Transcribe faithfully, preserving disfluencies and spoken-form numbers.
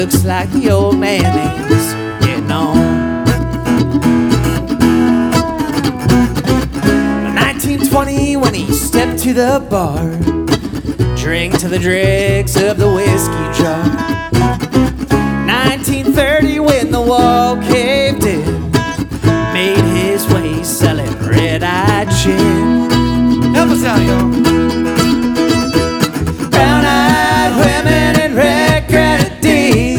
Looks like the old man is getting on. nineteen twenty when he stepped to the bar, drink to the dregs of the whiskey jar. nineteen thirty when the wall caved in, made his way selling red-eyed gin. Help us out, y'all.